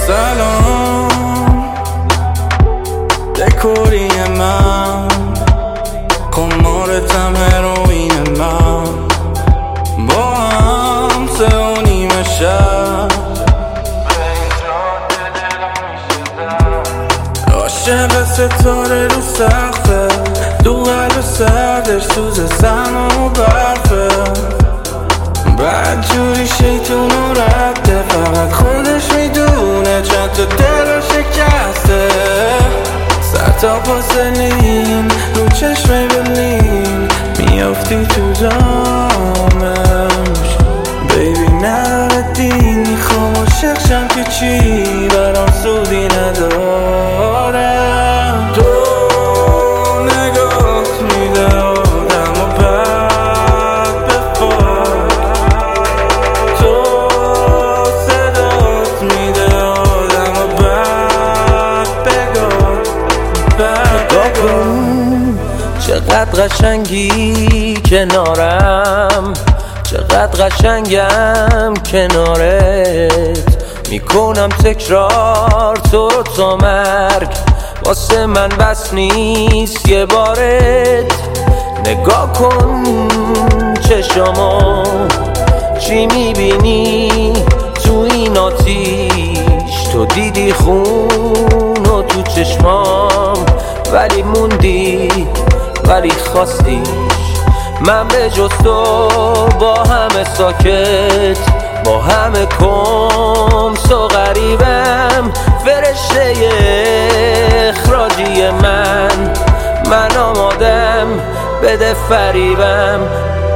سلام دکوری من قمارتم هروین من با هم 3:30 شب عاشق ستاره رو سخته دو قلب سردش سوز سرما و برفه بعد جوری شیطون و رده فقط خودش میدونه چند تا دل شکسته سر تا پاسلین رو چشم بلین میافتی تو جامش بیبی نردی میخوام عاشقشم که چی برام سودی نداره تو نگات میده آدم و بد بفار تو صدات میده آدم و بد بگار چقدر قشنگی کنارم چقدر قشنگم کنارت میکنم تکرار تو رو تا مرگ واسه من بس نیست یه بارت نگاه کن چشامو چی میبینی تو این آتیش تو دیدی خون و تو چشمام ولی موندی ولی خواستیش من به جز تو با همه ساکت با همه کمس و غریبم فرشته اخراجی من آمادم بده فریبم